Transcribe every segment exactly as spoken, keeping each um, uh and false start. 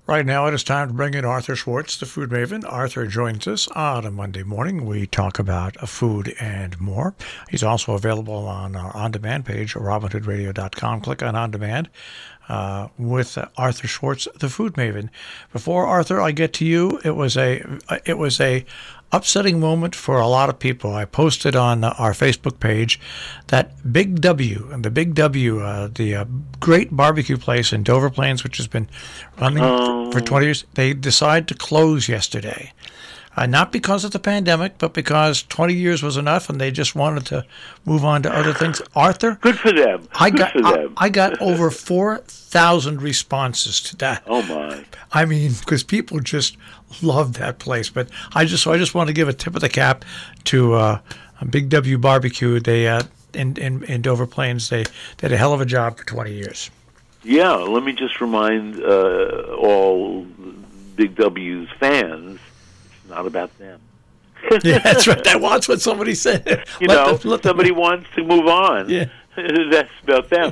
Right now, it is time to bring in Arthur Schwartz, the food maven. Arthur joins us on a Monday morning. We talk about food and more. He's also available on our on-demand page, robin hood radio dot com. Click on on-demand uh, with uh, Arthur Schwartz, the food maven. Before, Arthur, I get to you, it was a it was a upsetting moment for a lot of people. I posted on our Facebook page that Big W, and the Big W, uh, the uh, great barbecue place in Dover Plains, which has been running um, for, for twenty years, they decided to close yesterday. Uh, not because of the pandemic, but because twenty years was enough, and they just wanted to move on to other things. Arthur, good for them. I good got for them. I, I got over four thousand responses to that. Oh my! I mean, because people just love that place. But I just so I just want to give a tip of the cap to uh, Big W Barbecue. They uh, in, in in Dover Plains. They did a hell of a job for twenty years. Yeah, let me just remind uh, all Big W's fans. Not about them. Yeah, that's right. That was what somebody said. You let know, them, let somebody them. wants to move on. Yeah. That's about them.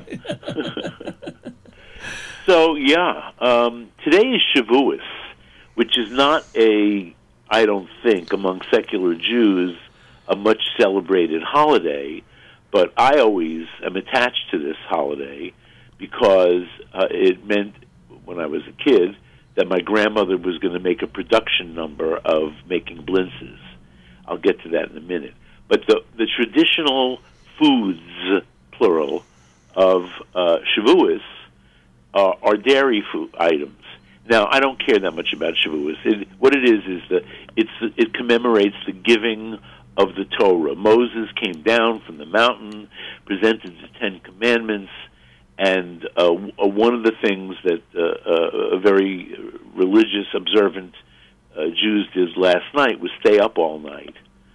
So, yeah, um, today is Shavuos, which is not a, I don't think, among secular Jews, a much celebrated holiday, but I always am attached to this holiday because uh, it meant, when I was a kid, that my grandmother was going to make a production number of making blintzes. I'll get to that in a minute. But the the traditional foods, plural, of uh, Shavuos uh, are dairy food items. Now, I don't care that much about Shavuos. It, what it is is that it's it commemorates the giving of the Torah. Moses came down from the mountain, presented the Ten Commandments, and uh, one of the things that uh, uh, very religious, observant uh, Jews did last night was stay up all night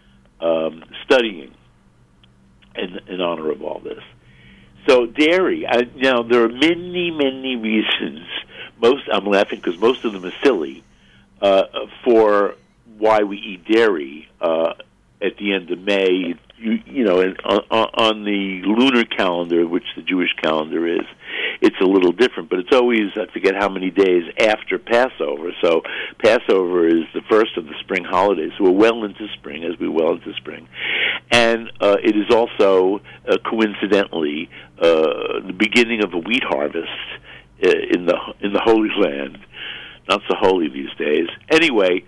um, studying in, in honor of all this. So dairy, I, now there are many, many reasons. Most I'm laughing because most of them are silly uh, for why we eat dairy uh, at the end of May. You, you know, and on, on the lunar calendar, which the Jewish calendar is, it's a little different, but it's always, I forget how many days after Passover. So Passover is the first of the spring holidays. So we're well into spring, as we're well into spring. And uh, it is also, uh, coincidentally, uh, the beginning of a wheat harvest uh, in the in the Holy Land. Not so holy these days. Anyway,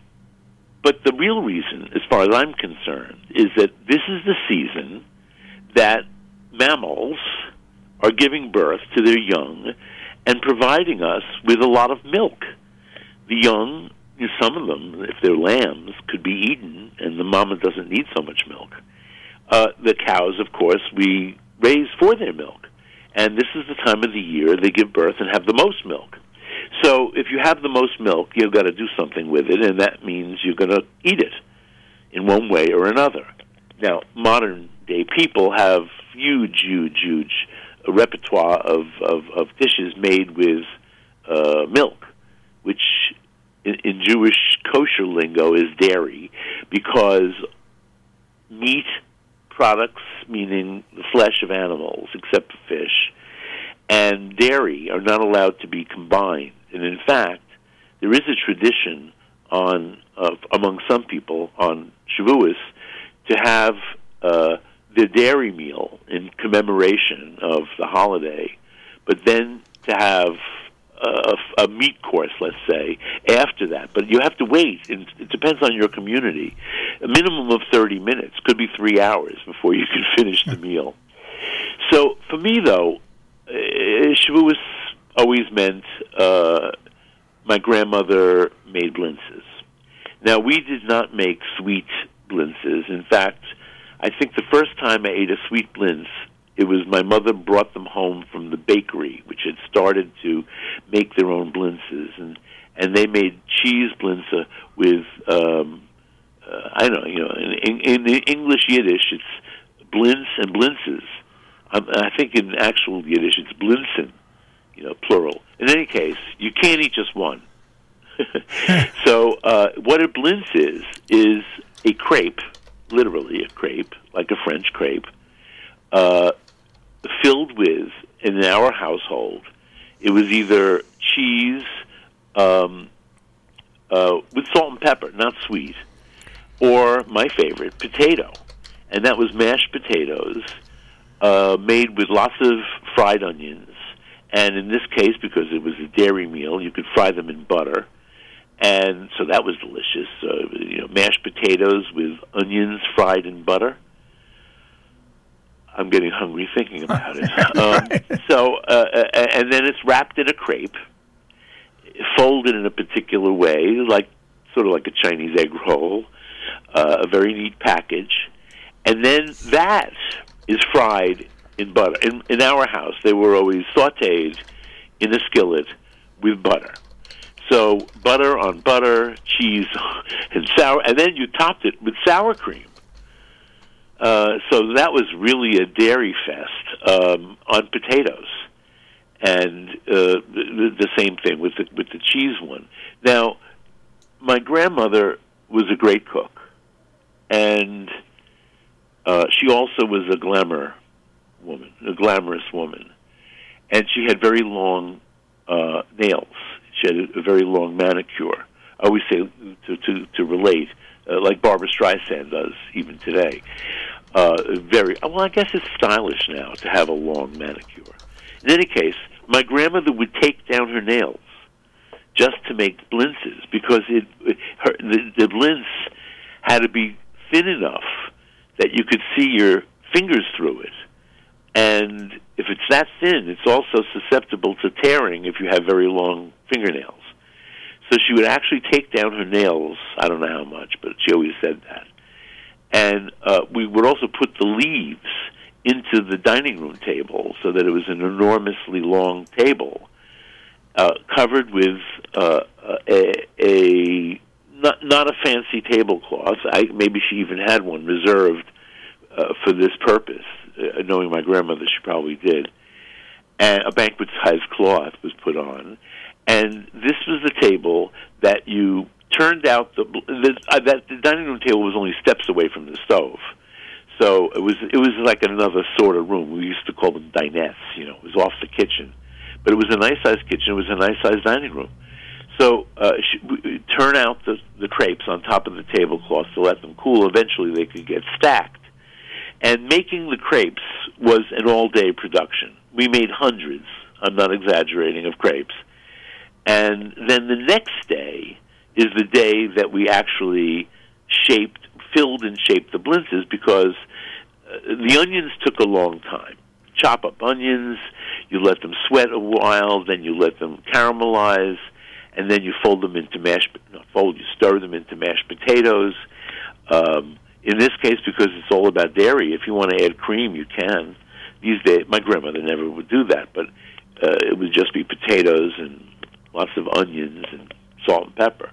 but the real reason, as far as I'm concerned, is that this is the season that mammals are giving birth to their young and providing us with a lot of milk. The young, some of them, if they're lambs, could be eaten, and the mama doesn't need so much milk. Uh, the cows, of course, we raise for their milk. And this is the time of the year they give birth and have the most milk. So if you have the most milk, you've got to do something with it, and that means you're going to eat it in one way or another. Now, modern-day people have huge, huge, huge repertoire of, of, of dishes made with uh, milk, which in, in Jewish kosher lingo is dairy, because meat products, meaning the flesh of animals, except for fish, and dairy are not allowed to be combined. And in fact, there is a tradition on uh, among some people on Shavuos to have uh, the dairy meal in commemoration of the holiday, but then to have a, a meat course, let's say, after that. But you have to wait. It, it depends on your community. A minimum of thirty minutes, could be three hours before you can finish the meal. So for me, though, uh, Shavuos always meant uh, my grandmother made blintzes. Now, we did not make sweet blintzes. In fact, I think the first time I ate a sweet blintz, it was my mother brought them home from the bakery, which had started to make their own blintzes, and and they made cheese blintz with um, uh, I don't know, you know, in, in, in English Yiddish, it's blintz and blintzes. Um, I think in actual Yiddish, it's blintzen, you know, plural. In any case, you can't eat just one. So uh, what a blintz is is a crepe, literally a crepe, like a French crepe, uh, filled with, in our household, it was either cheese um, uh, with salt and pepper, not sweet, or my favorite, potato. And that was mashed potatoes uh, made with lots of fried onions. And in this case, because it was a dairy meal, you could fry them in butter. And so that was delicious. Uh, you know, mashed potatoes with onions fried in butter. I'm getting hungry thinking about it. Um, so, uh, and then it's wrapped in a crepe, folded in a particular way, like sort of like a Chinese egg roll, uh, a very neat package. And then that is fried in butter. In, in our house, they were always sautéed in a skillet with butter. So butter on butter, cheese and sour, and then you topped it with sour cream. Uh, so that was really a dairy fest um, on potatoes, and uh, the, the same thing with the, with the cheese one. Now, my grandmother was a great cook, and uh, she also was a glamour woman, a glamorous woman, and she had very long uh, nails. She had a, a very long manicure. I always say to to, to relate. Uh, like Barbara Streisand does even today. Uh, very well, I guess it's stylish now to have a long manicure. In any case, my grandmother would take down her nails just to make blintzes because it, it her, the, the blintz had to be thin enough that you could see your fingers through it. And if it's that thin, it's also susceptible to tearing if you have very long fingernails. So she would actually take down her nails, I don't know how much, but she always said that. And uh, we would also put the leaves into the dining room table so that it was an enormously long table uh, covered with uh, a, a not, not a fancy tablecloth. I, maybe she even had one reserved uh, for this purpose. Uh, knowing my grandmother, she probably did. And a banquet-sized cloth was put on. And this was the table that you turned out the, the uh, that the dining room table was only steps away from the stove, so it was it was like another sort of room. We used to call them dinettes. You know, it was off the kitchen, but it was a nice sized kitchen. It was a nice sized dining room. So uh, she, we, turn out the the crepes on top of the tablecloth to let them cool. Eventually, they could get stacked. And making the crepes was an all day production. We made hundreds. I'm not exaggerating, of crepes. And then the next day is the day that we actually shaped, filled and shaped the blintzes because uh, the onions took a long time. Chop up onions, you let them sweat a while, then you let them caramelize, and then you fold them into mashed, not fold, you stir them into mashed potatoes. Um, in this case, because it's all about dairy, if you want to add cream, you can. These days, my grandmother never would do that, but uh, it would just be potatoes and lots of onions and salt and pepper.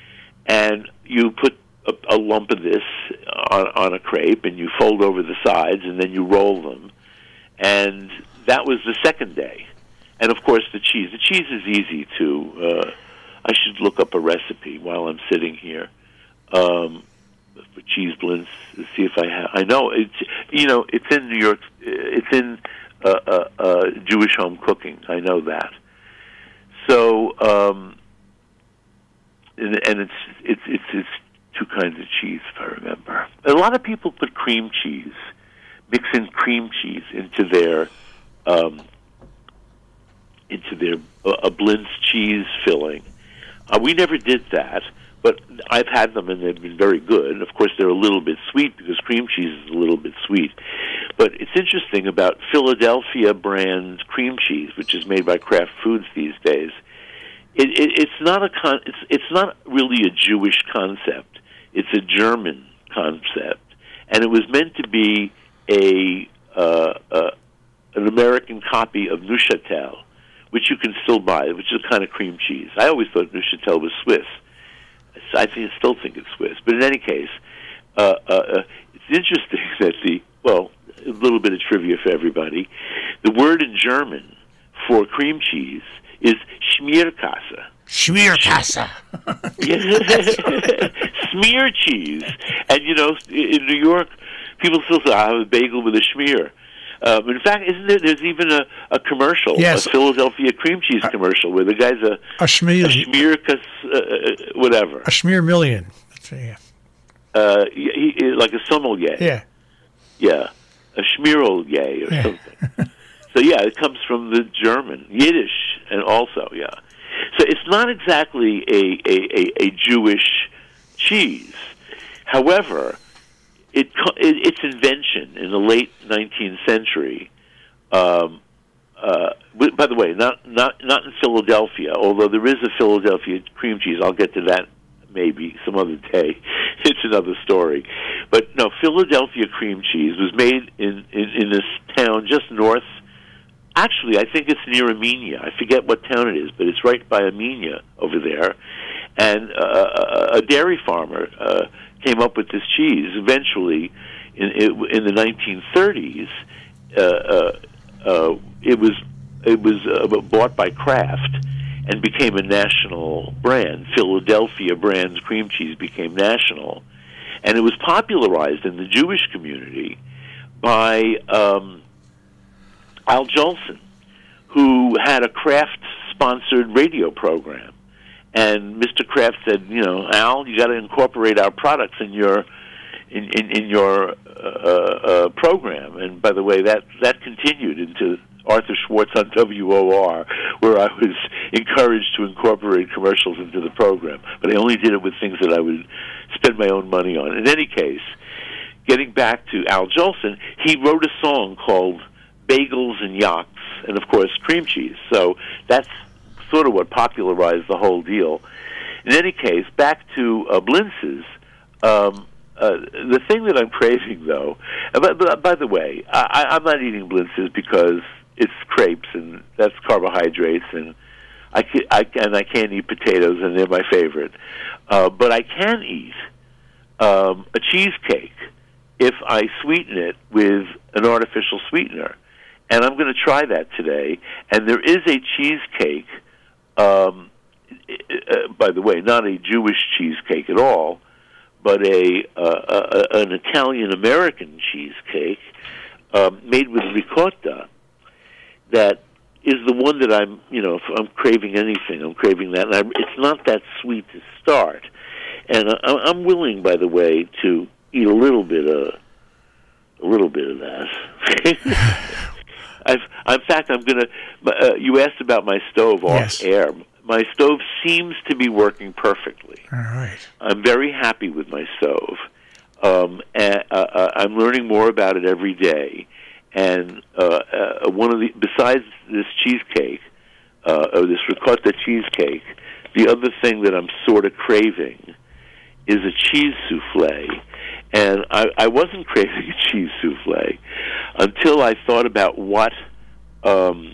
And you put a, a lump of this on, on a crepe, and you fold over the sides, and then you roll them. And that was the second day. And, of course, the cheese. The cheese is easy to... Uh, I should look up a recipe while I'm sitting here um, for cheese blintz to see if I have... I know, it's, you know, it's in New York... It's in uh, uh, uh, Jewish home cooking. I know that. So, um, and, and it's, it's it's it's two kinds of cheese, if I remember. A lot of people put cream cheese, mix in cream cheese into their um, into their uh, a blintz cheese filling. Uh, we never did that, but I've had them and they've been very good. Of course, they're a little bit sweet because cream cheese is a little bit sweet. But it's interesting about Philadelphia brand cream cheese, which is made by Kraft Foods these days. It, it, it's not a con- it's it's not really a Jewish concept. It's a German concept, and it was meant to be a uh, uh, an American copy of Neuchâtel, which you can still buy, which is a kind of cream cheese. I always thought Neuchâtel was Swiss. I think, still think it's Swiss, but in any case, uh, uh, uh, it's interesting that the well. A little bit of trivia for everybody. The word in German for cream cheese is Schmierkäse. Schmierkäse. Smear cheese. And, you know, in New York, people still say, I have a bagel with a schmear. Um, in fact, isn't there? There's even a, a commercial, yes. a Philadelphia cream cheese commercial, where the guy's a a schmear, a schmear uh, whatever, a schmear million. Yeah. Uh, he, he, like a sommelier. Yeah. Yeah, a schmierelier or yeah. something. So yeah, it comes from the German Yiddish, and also yeah. So it's not exactly a a, a, a Jewish cheese. However, it, it its invention in the late nineteenth century. Um, uh, by the way, not not not in Philadelphia, although there is a Philadelphia cream cheese. I'll get to that maybe some other day. It's another story. But no, Philadelphia cream cheese was made in, in, in this town just north. Actually, I think it's near Amenia. I forget what town it is, but it's right by Amenia over there. And uh, a dairy farmer uh, came up with this cheese. Eventually, in, in the nineteen thirties, uh, uh, uh, it was it was uh, bought by Kraft and became a national brand. Philadelphia Brands cream cheese became national, and it was popularized in the Jewish community by um, Al Jolson, who had a Kraft-sponsored radio program. And Mister Kraft said, you know, Al, you got to incorporate our products in your in in, in your uh, uh, program. And by the way, that that continued into Arthur Schwartz on W O R, where I was encouraged to incorporate commercials into the program. But I only did it with things that I would spend my own money on. In any case, getting back to Al Jolson, he wrote a song called Bagels and Yachts, and of course, cream cheese. So that's sort of what popularized the whole deal. In any case, back to uh, Blintz's. Um, uh, the thing that I'm craving, though, uh, by, by, by the way, I, I'm not eating Blintz's because it's crepes, and that's carbohydrates, and I, can, I, and I can't eat potatoes, and they're my favorite. Uh, but I can eat um, a cheesecake if I sweeten it with an artificial sweetener. And I'm going to try that today. And there is a cheesecake, um, uh, by the way, not a Jewish cheesecake at all, but a, uh, a an Italian-American cheesecake um, made with ricotta that is the one that I'm, you know, if I'm craving anything, I'm craving that. And I'm, it's not that sweet to start. And I, I'm willing, by the way, to eat a little bit of, a little bit of that. I've, in fact, I'm going to, uh, you asked about my stove off yes. air. My stove seems to be working perfectly. All right. I'm very happy with my stove. Um, and, uh, uh, I'm learning more about it every day. And uh, uh, one of the, besides this cheesecake, uh, or this ricotta cheesecake, the other thing that I'm sort of craving is a cheese souffle. And I, I wasn't craving a cheese souffle until I thought about what um,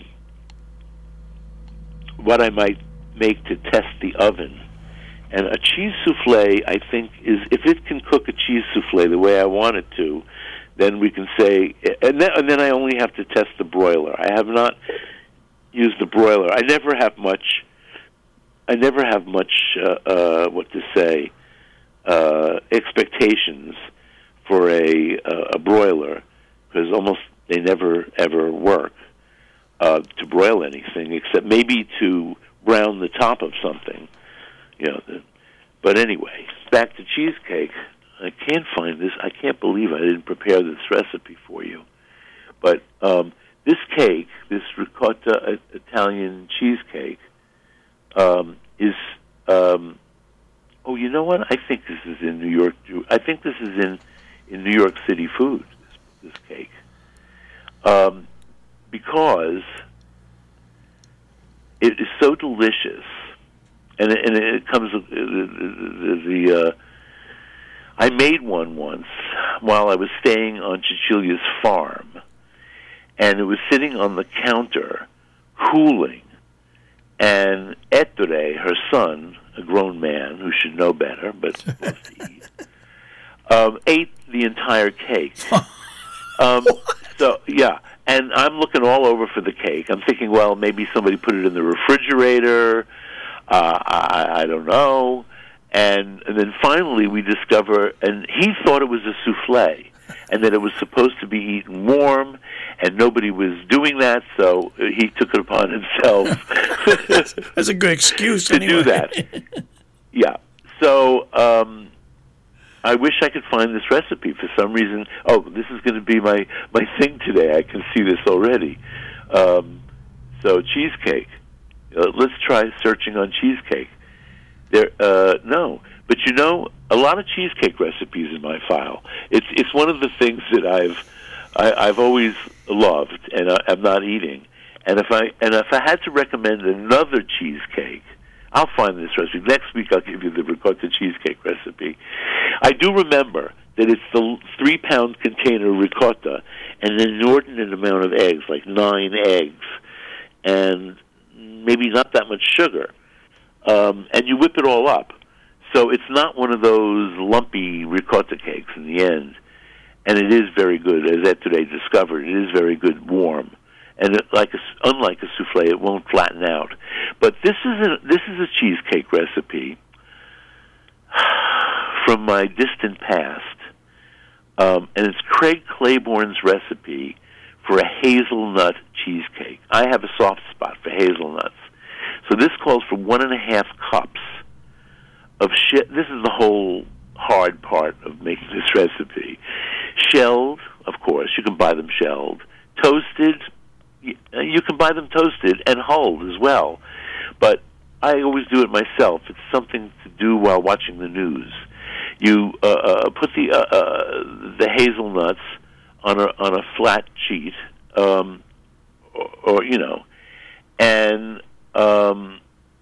what I might make to test the oven. And a cheese souffle, I think, is if it can cook a cheese souffle the way I want it to, then we can say, and then, and then I only have to test the broiler. I have not used the broiler. I never have much. I never have much. Uh, uh, what to say. Uh, expectations for a uh, a broiler, because almost they never ever work uh, to broil anything except maybe to brown the top of something, you know. But anyway, back to cheesecake. I can't find this. I can't believe I didn't prepare this recipe for you. But um, this cake, this ricotta Italian cheesecake, um, is. Um, Oh, you know what? I think this is in New York. I think this is in, in New York City food, this, this cake. Um, because it is so delicious. And it, and it comes, the, the, the uh, I made one once while I was staying on Cecilia's farm. And it was sitting on the counter, cooling. And Ettore, her son, a grown man who should know better, but supposed to eat, um, ate the entire cake. Um, so, yeah, and I'm looking all over for the cake. I'm thinking, well, maybe somebody put it in the refrigerator. Uh, I, I don't know. And, and then finally we discover, and he thought it was a souffle. and that it was supposed to be eaten warm, and nobody was doing that, so he took it upon himself. That's a good excuse to anyway. do that. Yeah. So um, I wish I could find this recipe. For some reason, oh, this is going to be my, my thing today. I can see this already. Um, so cheesecake. Uh, let's try searching on cheesecake. There, uh, no, but you know, a lot of cheesecake recipes in my file. It's it's one of the things that I've I, I've always loved, and I, I'm not eating. And if I and if I had to recommend another cheesecake, I'll find this recipe next week. I'll give you the ricotta cheesecake recipe. I do remember that it's the three pound container ricotta and an inordinate amount of eggs, like nine eggs, and maybe not that much sugar. Um, and you whip it all up. So it's not one of those lumpy ricotta cakes in the end. And it is very good, as Ed today discovered. It is very good warm. And it, like a, unlike a souffle, it won't flatten out. But this is a, this is a cheesecake recipe from my distant past. Um, and it's Craig Claiborne's recipe for a hazelnut cheesecake. I have a soft spot for hazelnuts. So this calls for one and a half cups of shit. This is the whole hard part of making this recipe. Shelled, of course. You can buy them shelled. Toasted, you can buy them toasted and hulled as well. But I always do it myself. It's something to do while watching the news. You uh, uh, put the uh, uh, the hazelnuts on a on a flat sheet, um, or, or you know, and um,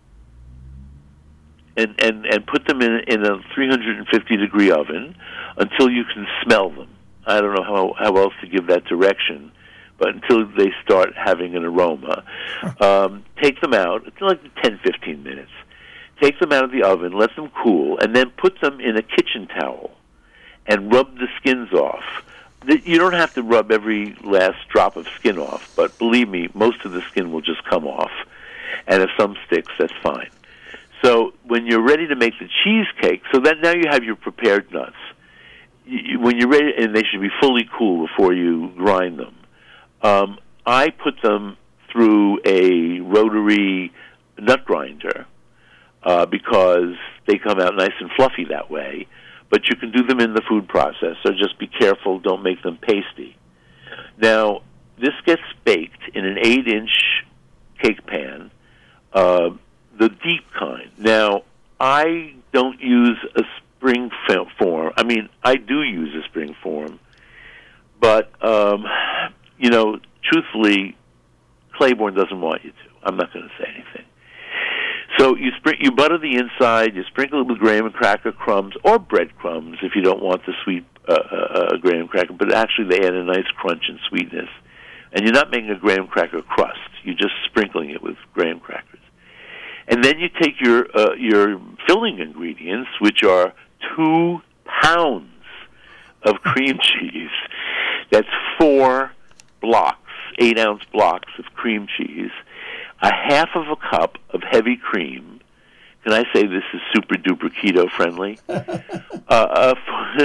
and and and put them in in a three hundred fifty degree oven until you can smell them. I don't know how how else to give that direction, but until they start having an aroma. Um, take them out. It's like ten, fifteen minutes. Take them out of the oven, let them cool, and then put them in a kitchen towel and rub the skins off. You don't have to rub every last drop of skin off, but believe me, most of the skin will just come off. And if some sticks, that's fine. So when you're ready to make the cheesecake, so that now you have your prepared nuts. You, when you're ready, and they should be fully cool before you grind them. Um, I put them through a rotary nut grinder uh, because they come out nice and fluffy that way. But you can do them in the food processor. Just be careful; don't make them pasty. Now, this gets baked in an eight-inch cake pan, uh, the deep kind. Now, I don't use a spring form. I mean, I do use a spring form, but um, you know, truthfully, Claiborne doesn't want you to. I'm not going to say anything. So you spring, you butter the inside, you sprinkle it with graham and cracker crumbs, or breadcrumbs if you don't want the sweet uh, uh, graham cracker, but actually they add a nice crunch and sweetness. And you're not making a graham cracker crust, you're just sprinkling it with graham crackers. And then you take your uh, your filling ingredients, which are two pounds of cream cheese. That's four blocks, eight-ounce blocks of cream cheese, a half of a cup of heavy cream. Can I say this is super-duper keto-friendly? uh, uh,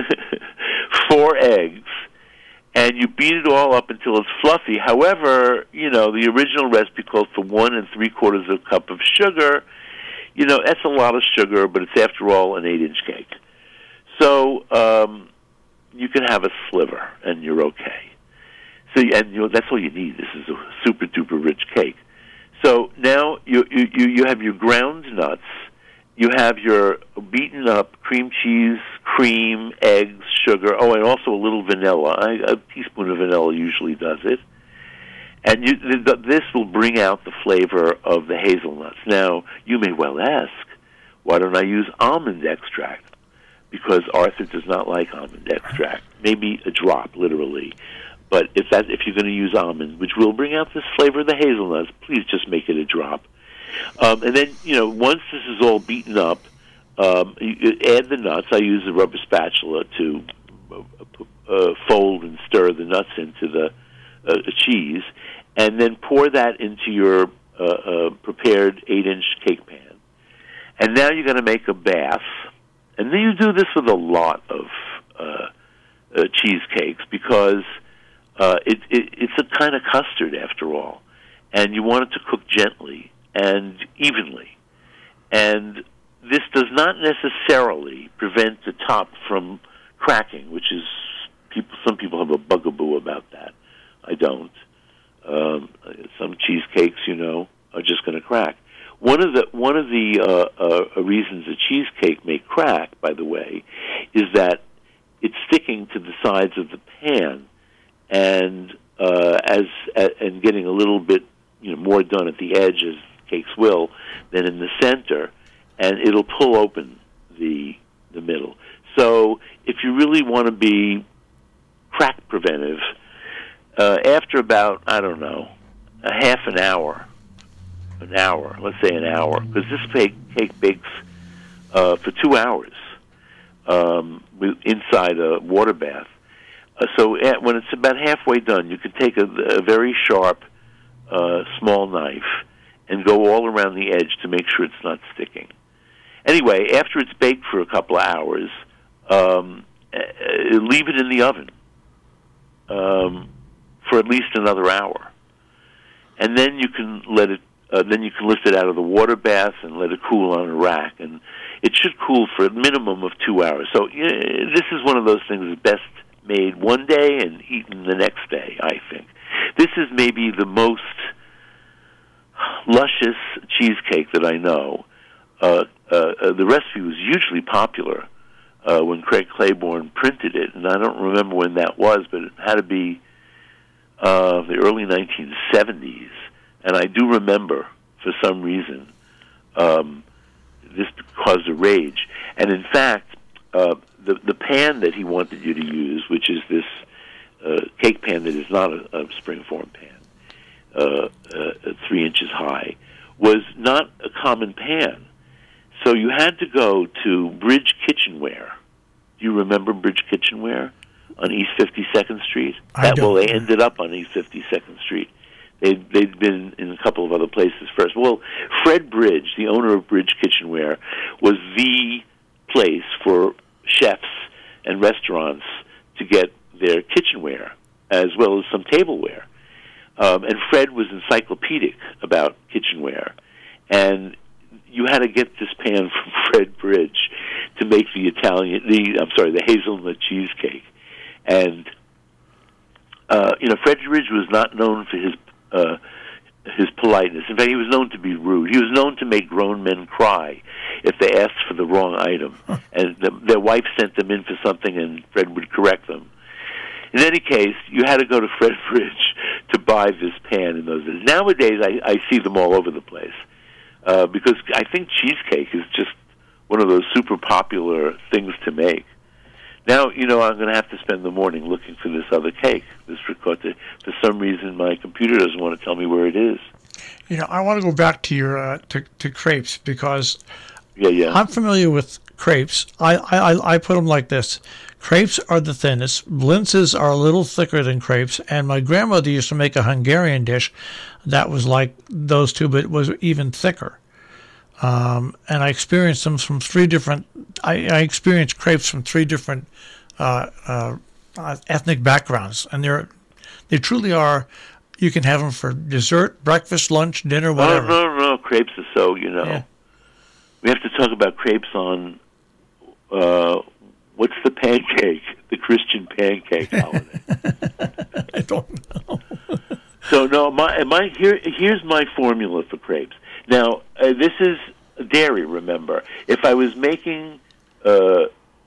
four eggs, and you beat it all up until it's fluffy. However, you know, the original recipe calls for one and three-quarters of a cup of sugar. You know, that's a lot of sugar, but it's, after all, an eight-inch cake. So um, you can have a sliver, and you're okay. So, and you know, that's all you need. This is a super-duper rich cake. So now you, you, you have your ground nuts, you have your beaten up cream cheese, cream, eggs, sugar, oh, and also a little vanilla. I, a teaspoon of vanilla usually does it. And you, th- this will bring out the flavor of the hazelnuts. Now, you may well ask, why don't I use almond extract? Because Arthur does not like almond extract. Maybe a drop, literally. But if that if you're going to use almond, which will bring out this flavor of the hazelnuts, please just make it a drop. Um, and then, you know, once this is all beaten up, um, you add the nuts. I use a rubber spatula to uh, fold and stir the nuts into the uh, cheese, and then pour that into your uh, uh, prepared eight-inch cake pan. And now you're going to make a bath. And then you do this with a lot of uh, uh, cheesecakes because uh, it, it, it's a kind of custard after all, and you want it to cook gently and evenly. And this does not necessarily prevent the top from cracking, which is people. Some people have a bugaboo about that. I don't. Um, some cheesecakes, you know, are just going to crack. One of the one of the uh, uh, reasons a cheesecake may crack, by the way, is that it's sticking to the sides of the pan, and uh, as uh, and getting a little bit, you know, more done at the edge, as cakes will, than in the center, and it'll pull open the the middle. So if you really want to be crack preventive, uh, after about, I don't know, a half an hour, an hour, let's say an hour, because this cake, cake bakes uh, for two hours um, inside a water bath. Uh, so at, when it's about halfway done, you can take a, a very sharp, uh, small knife and go all around the edge to make sure it's not sticking. Anyway, after it's baked for a couple of hours, um, uh, leave it in the oven um, for at least another hour, and then you can let it. Uh, then you can lift it out of the water bath and let it cool on a rack, and it should cool for a minimum of two hours. So uh, this is one of those things that's best made one day and eaten the next day, I think. This is maybe the most luscious cheesecake that I know. Uh, uh, uh, the recipe was hugely popular uh, when Craig Claiborne printed it, and I don't remember when that was, but it had to be uh, the early nineteen seventies. And I do remember, for some reason, um, this caused a rage. And in fact, uh, the the pan that he wanted you to use, which is this uh, cake pan that is not a, a springform pan, uh, uh, three inches high, was not a common pan. So you had to go to Bridge Kitchenware. Do you remember Bridge Kitchenware on East fifty-second Street? I that, don't. Well, they ended up on East fifty-second Street. They'd, they'd been in a couple of other places first. Well, Fred Bridge, the owner of Bridge Kitchenware, was the place for chefs and restaurants to get their kitchenware, as well as some tableware. Um, and Fred was encyclopedic about kitchenware. And you had to get this pan from Fred Bridge to make the Italian, the I'm sorry, the hazelnut cheesecake. And, uh, you know, Fred Bridge was not known for his Uh, his politeness. In fact, he was known to be rude. He was known to make grown men cry if they asked for the wrong item. And the, their wife sent them in for something, and Fred would correct them. In any case, you had to go to Fred Bridge to buy this pan in those days. Nowadays, I, I see them all over the place uh, because I think cheesecake is just one of those super popular things to make. Now, you know, I'm going to have to spend the morning looking for this other cake, this ricotta. For some reason, my computer doesn't want to tell me where it is. You know, I want to go back to your uh, to, to crepes because yeah, yeah. I'm familiar with crepes. I, I, I put them like this. Crepes are the thinnest. Blintzes are a little thicker than crepes. And my grandmother used to make a Hungarian dish that was like those two, but it was even thicker. Um, and I experienced them from three different, I, I experienced crepes from three different uh, uh, ethnic backgrounds. And they're, they truly are, you can have them for dessert, breakfast, lunch, dinner, whatever. No, no, no, crepes are so, you know. Yeah. We have to talk about crepes on, uh, what's the pancake, the Christian pancake holiday? I don't know. So, no, my, my here, here's my formula for crepes. Now, uh, this is dairy, remember. If I was making uh, uh,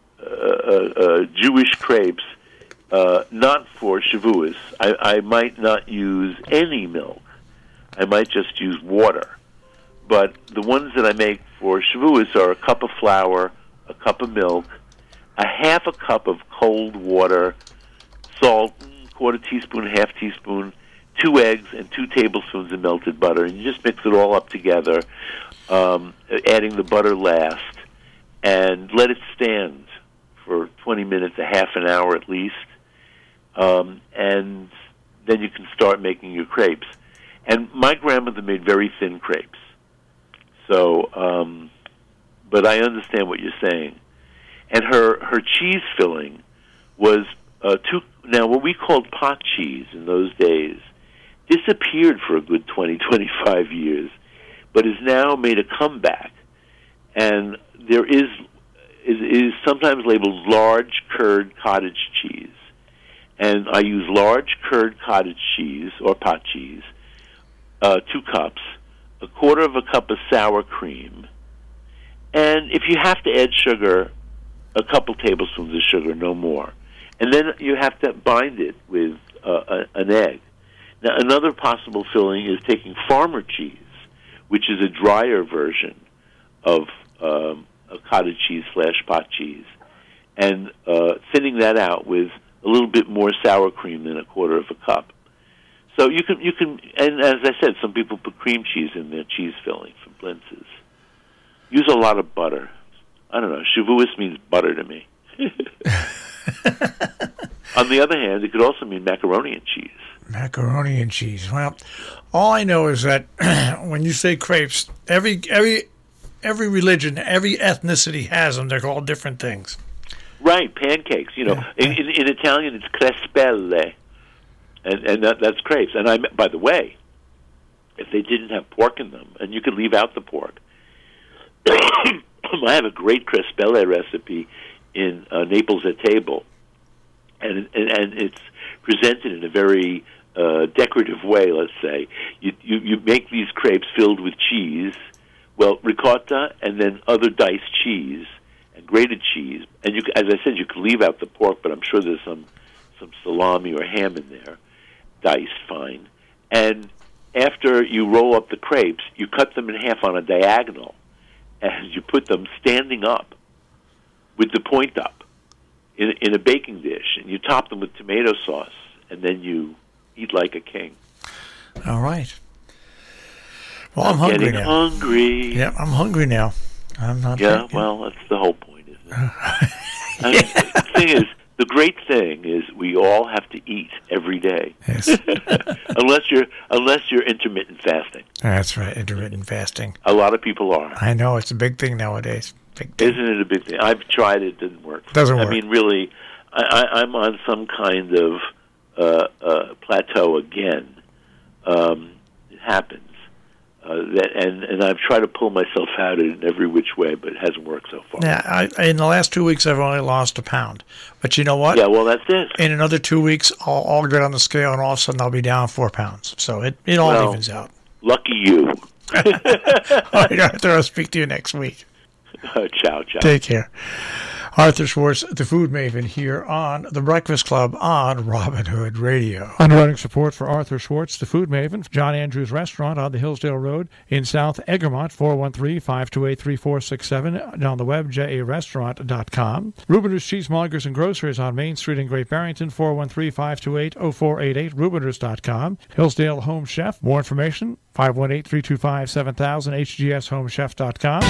uh, Jewish crepes, uh, not for Shavuos, I, I might not use any milk. I might just use water. But the ones that I make for Shavuos are a cup of flour, a cup of milk, a half a cup of cold water, salt, quarter teaspoon, half teaspoon, two eggs, and two tablespoons of melted butter, and you just mix it all up together, um, adding the butter last, and let it stand for twenty minutes, a half an hour at least, um, and then you can start making your crepes. And my grandmother made very thin crepes, so, um, but I understand what you're saying. And her, her cheese filling was uh, two. Now, what we called pot cheese in those days disappeared for a good twenty, twenty-five years, but has now made a comeback. And there is is, is sometimes labeled large curd cottage cheese. And I use large curd cottage cheese, or pot cheese, uh, two cups, a quarter of a cup of sour cream, and if you have to add sugar, a couple tablespoons of sugar, no more. And then you have to bind it with uh, a, an egg. Now, another possible filling is taking farmer cheese, which is a drier version of um, a cottage cheese slash pot cheese, and uh, thinning that out with a little bit more sour cream than a quarter of a cup. So you can, you can, and as I said, some people put cream cheese in their cheese filling for blintzes. Use a lot of butter. I don't know, Shavuos means butter to me. On the other hand, it could also mean macaroni and cheese. Macaroni and cheese. Well, all I know is that when you say crepes, every every every religion, every ethnicity has them. They're called different things. Right, pancakes. You know, Yeah. in, in, in Italian, it's crespelle, and and that, that's crepes. And I, by the way, if they didn't have pork in them, and you could leave out the pork, I have a great crespelle recipe in uh, Naples at Table, and and, and it's presented in a very uh, decorative way. Let's say you, you you make these crepes filled with cheese, well, ricotta, and then other diced cheese and grated cheese. And you, as I said, you can leave out the pork, but I'm sure there's some some salami or ham in there, diced fine. And after you roll up the crepes, you cut them in half on a diagonal, and you put them standing up with the point up in, in a baking dish, and you top them with tomato sauce, and then you eat like a king. All right. Well, I'm, I'm hungry getting now. hungry. Yeah, I'm hungry now. I'm not. Yeah, thinking. well, that's the whole point, isn't it? I mean, the thing is, the great thing is we all have to eat every day, Yes. unless you're unless you're intermittent fasting. That's right. Intermittent fasting. A lot of people are. I know it's a big thing nowadays. Big thing. Isn't it a big thing? I've tried it; it didn't work. Doesn't I work. mean, really, I, I, I'm on some kind of uh, uh, plateau again. Um, it happens. Uh, that, and, and I've tried to pull myself out of it in every which way, but it hasn't worked so far. Yeah, I, in the last two weeks, I've only lost a pound. But you know what? Yeah, well, that's it. In another two weeks, I'll, I'll get on the scale, and all of a sudden, I'll be down four pounds. So it, it all Well, evens out. Lucky you. All right, Arthur, I'll speak to you next week. Ciao, ciao. Take care. Arthur Schwartz, the Food Maven, here on The Breakfast Club on Robin Hood Radio. Underwriting support for Arthur Schwartz, the Food Maven, John Andrews Restaurant on the Hillsdale Road in South Egremont, four one three, five two eight, three four six seven, and on the web, j a restaurant dot com. Rubiners Cheesemongers and Grocers on Main Street in Great Barrington, four one three, five two eight, zero four eight eight, rubiners dot com. Hillsdale Home Chef, more information, five one eight, three two five, seven thousand, h g s home chef dot com.